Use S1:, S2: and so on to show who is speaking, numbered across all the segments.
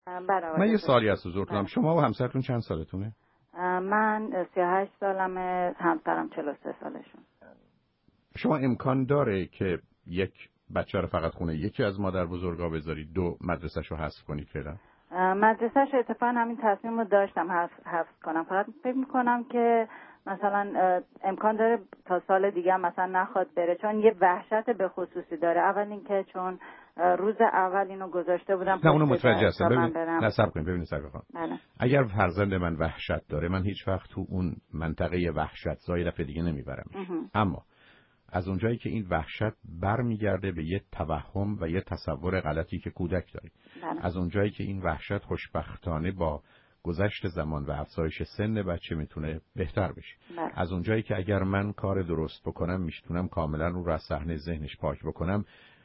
S1: من یه سوالی از حضورتونم، شما و همسرتون چند سالتونه؟
S2: من 38 سالمه، همسرم 43 سالشون.
S1: شما امکان داره که یک بچه رو فقط خونه یکی از مادر بزرگا بذارید، دو مدرسه‌شو حذف کنید فعلا؟
S2: مدرسه‌ش اتفاقا همین تصمیم رو داشتم حذف کنم، فقط فکر میکنم که مثلا امکان داره تا سال دیگه مثلا نخواد بره، چون یه وحشت به خصوصی داره. اول اینکه چون روز اول اینو گذاشته بودم
S1: نه اونو متوجه هستم. ببینید نصب کنید، ببینید سرکار
S2: خانم،
S1: اگر فرزند من وحشت داره، من هیچ وقت تو اون منطقه وحشت زای دفعه دیگه نمیبرم، اما از اونجایی که این وحشت برمیگرده به یه توهم و یه تصور غلطی که کودک داره، از اونجایی که این وحشت خوشبختانه با گذشت زمان و افزایش سن بچه میتونه بهتر بشه، از اونجایی که اگر من کار درست بکنم میتونم کاملا رو از صحنه ذهنش پاک بکنم،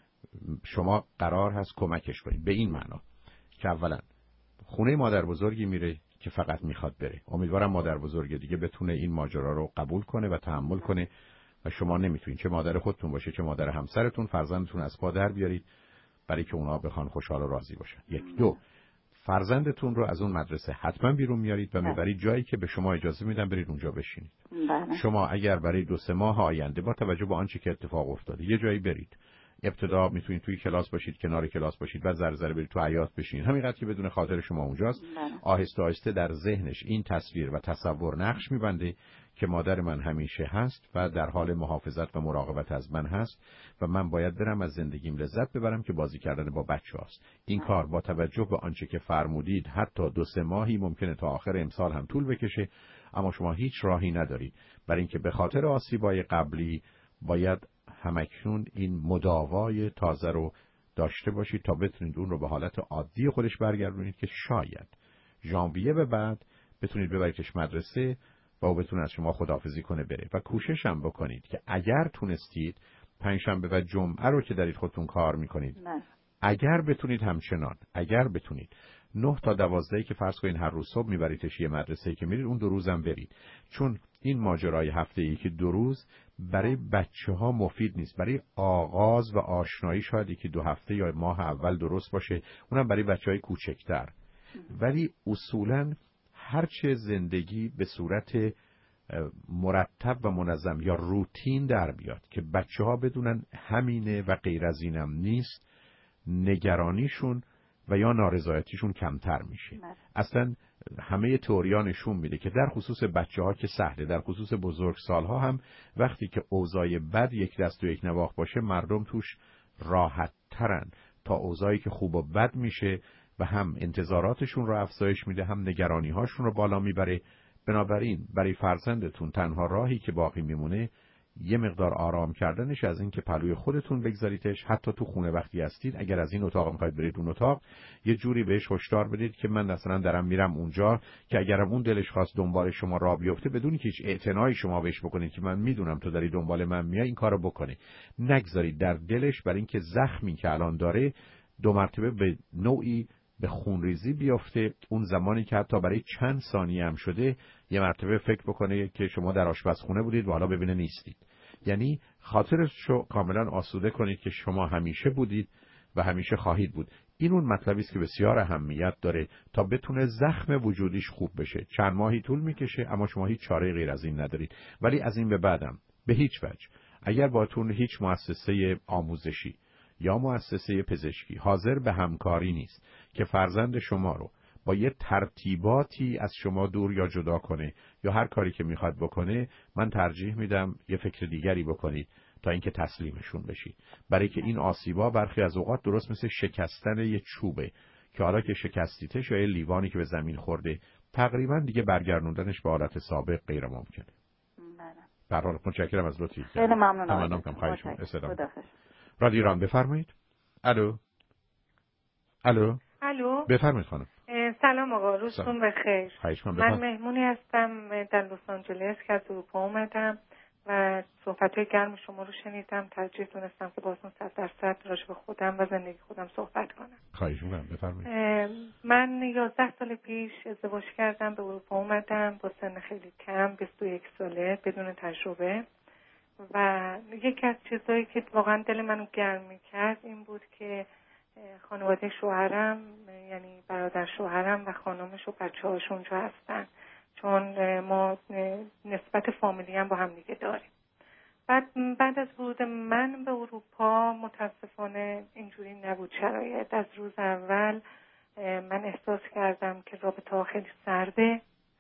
S1: شما قرار هست کمکش کنید به این معنا که اولا خونه مادر بزرگی میره که فقط میخواد بره. امیدوارم مادر بزرگ دیگه بتونه این ماجرا رو قبول کنه و تحمل کنه و شما نمیتونید، چه مادر خودتون باشه چه مادر همسرتون، فرزندتون از پا در بیارید برای که اونا بخوان خوشحال و راضی باشن. یک. دو، فرزندتون رو از اون مدرسه حتما بیرون میارید و میبرید جایی که به شما اجازه میدن برید اونجا بشینید. شما اگر برای 2-3 ماه آینده با توجه به آنچه که اتفاق افتاده یه جایی برید، ابتدا میتونید توی کلاس باشید، کنار کلاس باشید، و ذره برید تو حیاط بشینید، همینقدر که بدون خاطر شما اونجاست. آهسته آهسته در ذهنش این تصویر و تصور نقش میبنده که مادر من همیشه هست و در حال محافظت و مراقبت از من هست و من باید برم از زندگیم لذت ببرم که بازی کردن با بچه‌هاست. این کار با توجه به آنچه که فرمودید حتی 2-3 ماهی ممکنه تا آخر امسال هم طول بکشه، اما شما هیچ راهی ندارید برای اینکه به خاطر آسیبای قبلی باید همکنون این مداوای تازه رو داشته باشید تا بتونید اون رو به حالت عادی خودش برگردونید که شاید ژانویه به بعد بتونید ببریدش مدرسه و او بتونه از شما خداحافظی کنه بره. و کوشش هم بکنید که اگر تونستید پنجشنبه و جمعه رو که دارید خودتون کار میکنید، اگر بتونید همچنان اگر بتونید 9 تا 12 که فرض کنید هر روز صبح میبریدش یه مدرسه‌ای که میرید، اون 2 روزم برید، چون این ماجرای هفته‌ای که 2 روز برای بچه‌ها مفید نیست. برای آغاز و آشنایی شاید یکی 2 هفته یا ماه اول درست باشه، اونم برای بچه‌های کوچکتر، ولی اصولاً هرچه زندگی به صورت مرتب و منظم یا روتین در بیاد که بچه‌ها بدونن همینه و غیر از اینم نیست، نگرانیشون و یا نارضایتیشون کمتر میشه. اصلا همه تئوریا نشون میده که در خصوص بچه‌ها که سهله، در خصوص بزرگسال‌ها هم وقتی که اوضاع بد یک دست و یک نواخت باشه، مردم توش راحت ترن تا اوضاعی که خوب و بد میشه و هم انتظاراتشون رو افزایش میده، هم نگرانی‌هاشون رو بالا میبره. بنابراین برای فرزندتون تنها راهی که باقی میمونه یه مقدار آرام کردنش از این که پلوی خودتون بگذاریدش. حتی تو خونه وقتی هستید اگر از این اتاق میخواید برید اون اتاق، یه جوری بهش هشدار بدید که من مثلا دارم میرم اونجا، که اگرم اون دلش خواست دنبال شما راه بیفته بدون که هیچ اعتنایی شما بهش بکنید که من میدونم تو داری دنبال من میای، این کارو بکنه. نگذارید در دلش برای اینکه زخمی که الان داره 2 مرتبه به نوعی به خونریزی بیفته. اون زمانی که حتی برای چند ثانیه هم شده یه مرتبه فکر بکنه که شما در آشپزخونه بودید و حالا ببینه نیستید. یعنی خاطرشو کاملا آسوده کنید که شما همیشه بودید و همیشه خواهید بود. این اون مطلبی است که بسیار اهمیت داره تا بتونه زخم وجودیش خوب بشه. چند ماهی طول میکشه اما شما هیچ چاره غیر از این ندارید. ولی از این به بعدم به هیچ وجه اگر باتون هیچ مؤسسه آموزشی یا مؤسسه پزشکی حاضر به همکاری نیست که فرزند شما رو با یه ترتیباتی از شما دور یا جدا کنه یا هر کاری که میخواد بکنه، من ترجیح میدم یه فکر دیگری بکنید تا اینکه تسلیمشون بشید. برای که این آسیبا برخی از اوقات درست مثل شکستن یه چوبه که حالا که شکستیتش یا یه لیوانی که به زمین خورده، تقریبا دیگه برگردوندنش به حالت سابق غیر ممکنه. به هر حال متشکرم از لطفی.
S2: خیلی ممنونم.
S1: تمام کنم. خواهش می‌کنم. رادیو ایران بفرمایید. الو. بفرمایید خانم.
S3: سلام آقا، روزتون بخیر. من مهمونی هستم در لس آنجلس که از اروپا اومدم و صحبت‌های گرم شما رو شنیدم. ترجیح دونستم که باهاتون 100% راجع به خودم و زندگی خودم صحبت کنم.
S1: خواهش می‌کنم بفرمایید.
S3: من 11 سال پیش ازدواج کردم، به اروپا اومدم با سن خیلی کم، 21 ساله، بدون تجربه. و یکی از چیزایی که واقعا دل منو گرم می‌کرد این بود که خانواده شوهرم، یعنی برادر شوهرم و خانمش و بچه‌هاش اونجا هستن، چون ما نسبت فامیلی هم با هم دیگه داریم. بعد از ورود من به اروپا متاسفانه اینجوری نبود شرایط. از روز اول من احساس کردم که رابطه ها خیلی سرده،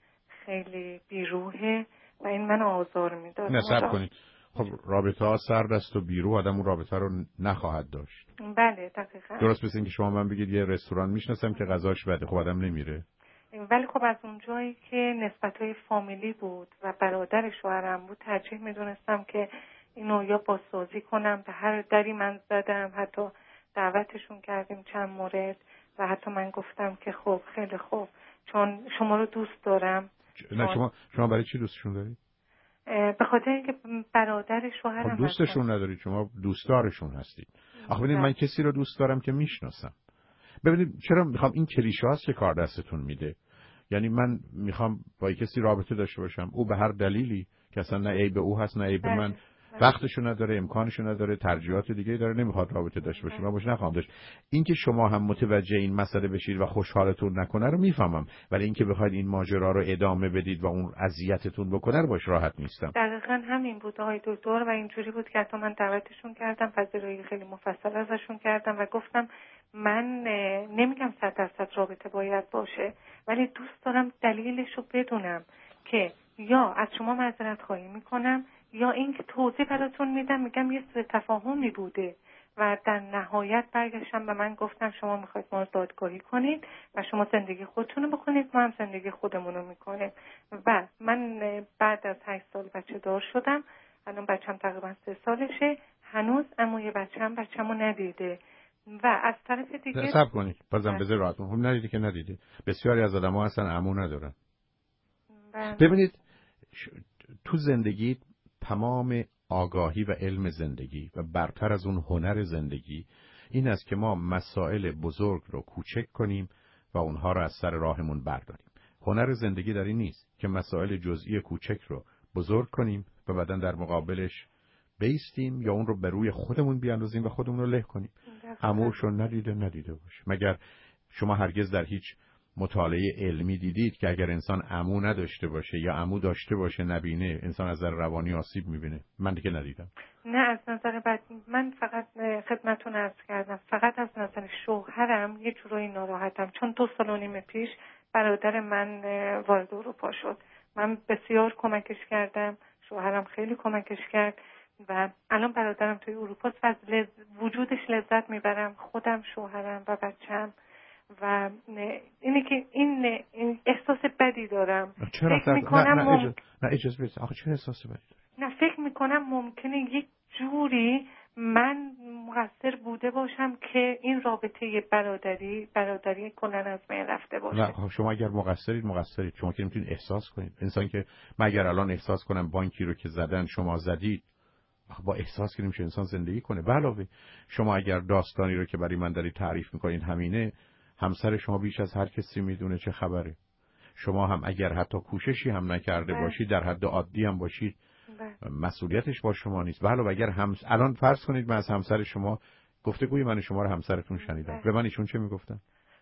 S3: خیلی بیروحه و این من آزار میداد.
S1: نصب کنید. خب رابطه ها سرد است و بیروح، آدم اون رابطه رو نخواهد داشت.
S3: بله دقیقاً.
S1: درست مثل اینکه شما من بگید یه رستوران میشناسم که غذاش بده، خب آدم نمیره.
S3: ولی خب از اونجایی که نسبت‌های فامیلی بود و برادر شوهرم بود، ترجیح می‌دونستم که اینو یا بازسازی کنم. به هر دری من زدم، حتی دعوتشون کردیم چند مورد و حتی من گفتم که خب خیلی خوب، چون شما رو دوست دارم.
S1: نه شما برای چی دوستشون دارید؟
S3: به خاطر اینکه برادر شوهرم
S1: خب دوستشون ندارید، شما دوستدارشون هستید. آخه ببینید من کسی رو دوست دارم که میشناسم. ببینید چرا میخوام، این کلیشه هاست که کار دستتون میده. یعنی من میخوام با کسی رابطه داشته باشم، او به هر دلیلی که اصلا نه عیب او هست نه عیب من، وقتشو نداره، امکانشو نداره، ترجیحات دیگه داره، نمیخواد رابطه داشته باشه، من باش نخواهم داشت. اینکه شما هم متوجه این مسئله بشید و خوشحالتون نکنه رو میفهمم، ولی اینکه بخواید این ماجرا رو ادامه بدید و اون اذیتتون بکنه رو باش راحت نیستم.
S3: دقیقاً همین بود آقای دکتر و اینجوری بود که حتی من دعوتشون کردم، پذیرایی خیلی مفصل ازشون کردم و گفتم من نمیگم 100% رابطه باید باشه، ولی دوست دارم دلیلش رو بدونم که یا از شما معذرت خواهی میکنم یا اینکه توضیح براتون میدم، میگم یه سوء تفاهمی بوده و در نهایت برگشتم به من گفتم شما میخواید ما دادگاهی کنید و شما زندگی خودتونو بکنید، ما هم زندگی خودمونو میکنیم. و من بعد از 8 سال بچه دار شدم، الان بچم تقریبا 3 سالشه، هنوز عموی بچه‌مو ندیده و از طرف دیگه
S1: صبر کنید بازم بذار راحتون. هم ندیده که ندیده، بسیاری از آدم‌ها اصلا عمو ندارن. ببینید تو زندگی تمام آگاهی و علم زندگی و برتر از اون هنر زندگی این است که ما مسائل بزرگ رو کوچک کنیم و اونها رو از سر راهمون برداریم. هنر زندگی در این نیست که مسائل جزئی کوچک رو بزرگ کنیم و بعداً در مقابلش بیستیم یا اون رو به روی خودمون بیاندازیم و خودمون رو له کنیم. عموشو ندیده باشه. مگر شما هرگز در هیچ مطالعه علمی دیدید که اگر انسان عمو نداشته باشه یا عمو داشته باشه نبینه، انسان از نظر روانی آسیب میبینه؟ من دیگه ندیدم.
S3: نه از نظر بعد من فقط خدمتتون عرض کردم، فقط از نظر شوهرم یه جورایی ناراحتم، چون 2 سال و نیم پیش برادر من وارد اروپا شد. من بسیار کمکش کردم، شوهرم خیلی کمکش کرد و الان برادرم توی اروپا از وجودش لذت میبرم، خودم، شوهرم و بچه‌م. و اینه که این احساس بدی دارم.
S1: چرا
S3: فکر میکنم
S1: نه اجازه بدید. آخه چه احساس بدی داری؟
S3: نه فکر میکنم ممکنه یک جوری من مقصر بوده باشم که این رابطه برادری کنن از بین رفته باشه.
S1: نه خب شما اگر مقصرید شما که نمیتونید احساس کنید. انسان که من اگر الان احساس کنم بانکی رو که زدن شما زدید، با احساس که نمیشه انسان زندگی کنه. به علاوه شما اگر داستانی رو که برای من دارید تعریف میکنید همینه، همسر شما بیش از هر کسی میدونه چه خبره. شما هم اگر حتی کوششی هم نکرده باشید، در حد عادی هم باشید، مسئولیتش با شما نیست. به علاوه اگر الان فرض کنید من از همسر شما گفتگوی من شما رو همسرتون شنیدم، به من ایشون چه میگفتن؟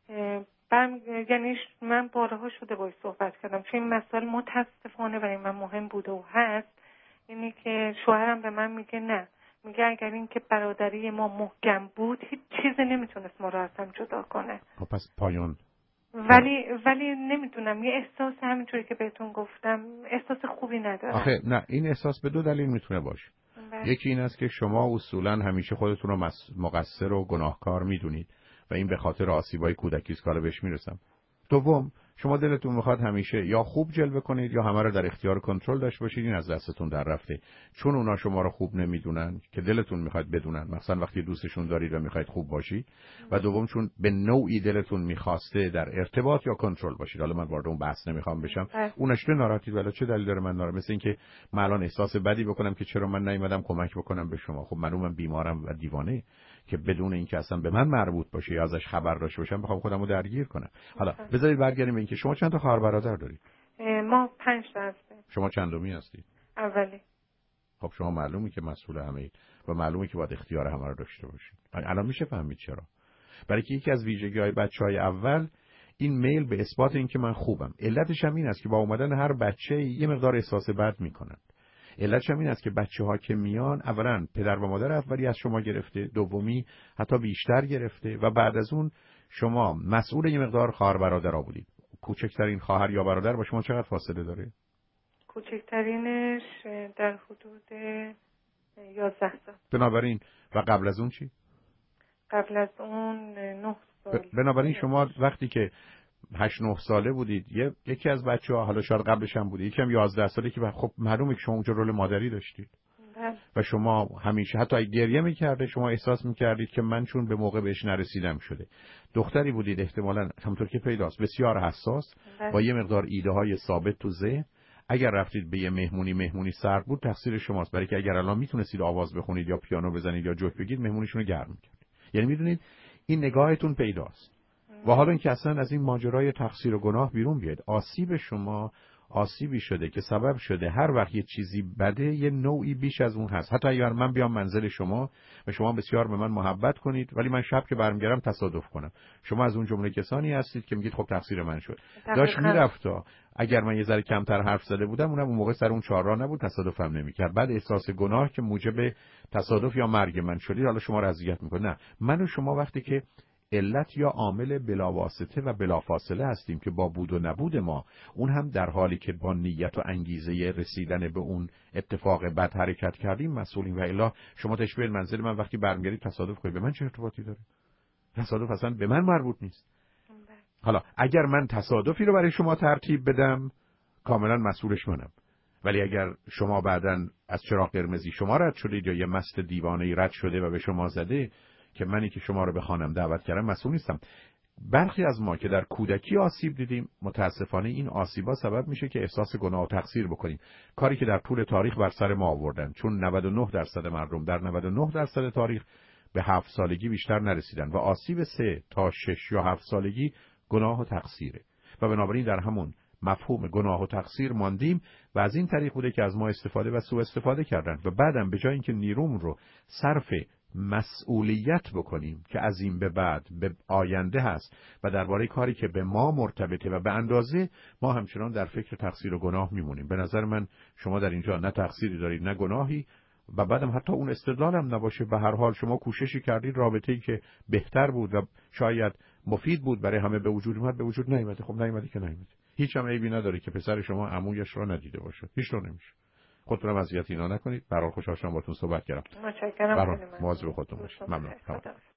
S3: یعنی من بارها شده باهاش صحبت کردم، چون این مسائل متاسفانه برای من مهم بوده و هست. اینی که شوهرم به من میگه نه، میگه اگر این که برادری ما محکم بود هیچ چیزی نمیتونست ما رو از هم جدا کنه.
S1: خب پس پایان.
S3: ولی نمیدونم، یه احساس همینجوری که بهتون گفتم احساس خوبی ندارم.
S1: آخه نه، این احساس به 2 دلیل میتونه باشه. یکی این است که شما اصولاً همیشه خودتون رو مقصر و گناهکار میدونید و این به خاطر آسیبای کودکی است که حالا بهش میرسم. دوم، شما دلتون میخواد همیشه یا خوب جلوه کنید یا همه رو در اختیار کنترل داشته باشید. این از دستتون در رفته، چون اونا شما رو خوب نمیدونن که دلتون میخواد بدونن، مثلا وقتی دوستشون دارید و میخواید خوب باشید. و دوم چون به نوعی دلتون میخواسته در ارتباط یا کنترل باشید. حالا من وارد اون بحث نمیخوام بشم. اونش رو ناراحتید، ولی چه دلیل داره من ناراحت؟ مثل اینکه من الان احساس بدی بکنم که چرا من نیومدم کمک بکنم به شما. خب من بیمارم و دیوانه که بدون اینکه اصلا به من مربوط باشه یا ازش خبر داشته باشم بخوام خودمو درگیر کنم. حالا بذارید برگردیم به اینکه شما چند تا خواهر برادر دارید؟
S3: ما 5 تا هستیم.
S1: شما چندمی هستید؟
S3: اولی.
S1: خب شما معلومه که مسئول همه اید و معلومه که باید اختیار همه رو داشته باشید. الان میشه فهمید چرا. برای که یکی از ویژگی‌های بچه‌های اول این میل به اثبات اینکه من خوبم. علتش هم این است که با اومدن هر بچه یه مقدار احساس بد میکنن. علتش هم این است که بچه‌ها که میان اولا پدر و مادر اولی از شما گرفته، دومی حتی بیشتر گرفته و بعد از اون شما مسئول یه مقدار خواهر برادرها بودید. کوچکترین خواهر یا برادر با شما چقدر فاصله داره؟
S3: کوچکترینش در حدود 11 سال.
S1: بنابراین و قبل از اون چی؟
S3: قبل از اون 9 سال.
S1: بنابراین شما وقتی که 8-9 ساله بودید یکی از بچه‌ها، حالا شاید قبلش هم بودید، یکم 11 ساله که خب معلومه که شما اونجا رول مادری داشتید. و شما همیشه حتی اگه گریه می‌کرده شما احساس می‌کردید که من چون به موقع بهش نرسیدم شده. دختری بودید احتمالاً همونطور که پیداست بسیار حساس با یه مقدار ایده‌های ثابت تو ذهن. اگر رفتید به یه مهمونی سرد بود تقصیر شماست، برای که اگر الان میتونستید آواز بخونید یا پیانو بزنید یا جوک بگید مهمونیشون رو گرم می‌کرد. یعنی میدونید این نگاهتون پیداست. و حالا اینکه اصلا از این ماجرای تقصیر و گناه بیرون بیاید، آسیب شما آسیبی شده که سبب شده هر وقت یه چیزی بده یه نوعی بیش از اون هست. حتی اگر من بیام منزل شما و شما بسیار به من محبت کنید ولی من شب که برمیگردم تصادف کنم، شما از اون جمله کسانی هستید که میگید خب تقصیر من شد. داشت میرفتا اگر من یه ذره کمتر حرف زده بودم اونم اون موقع سر اون چهارراه نبود، تصادفم نمیکرد. بعد احساس گناه که موجب تصادف یا مرگ من شدید حالا شما رو اذیت میکنه. نه، من و شما وقتی که علت یا عامل بلاواسطه و بلافاصله هستیم که با بود و نبود ما، اون هم در حالی که با نیت و انگیزه رسیدن به اون اتفاق بد حرکت کردیم مسئولیم. و الا شما تشبیه منزل من وقتی برمیگردید تصادف کنید، به من چه ارتباطی داره؟ تصادف اصلا به من مربوط نیست. حالا اگر من تصادفی رو برای شما ترتیب بدم کاملا مسئولش منم، ولی اگر شما بعداً از چراغ قرمزی شما رد شدید یا یه مست دیوانه‌ای رد شده و به شما زده که منی که شما رو به خانم دعوت کردم مسئول نیستم. برخی از ما که در کودکی آسیب دیدیم متاسفانه این آسیبا سبب میشه که احساس گناه و تقصیر بکنیم، کاری که در طول تاریخ بر سر ما آوردن. چون 99% مردم در 99% تاریخ به 7 سالگی بیشتر نرسیدن و آسیب 3 تا 6 یا 7 سالگی گناه و تقصیره و بنابراین در همون مفهوم گناه و تقصیر ماندیم و از این طریق بوده که از ما استفاده و سوء استفاده کردن و بعدم به جای اینکه نیروم رو صرف مسئولیت بکنیم که از این به بعد به آینده هست و درباره کاری که به ما مرتبطه و به اندازه، ما همچنان در فکر تقصیر و گناه میمونیم. به نظر من شما در اینجا نه تقصیری دارید نه گناهی و بعدم حتی اون استدلالم نباشه. به هر حال شما کوششی کردید رابطه‌ای که بهتر بود و شاید مفید بود برای همه به وجود اومد، به وجود نیامد. خب نیامد که نیامد. هیچ هم عیبی نداره که پسر شما عمویش رو ندیده باشه. هیچ رو نمیشه. خودتون اذیت اینا نکنید. برای خوشحال شدم باهاتون صحبت کردم.
S3: متشکرم.
S1: مواظب خودتون باشید. ممنون.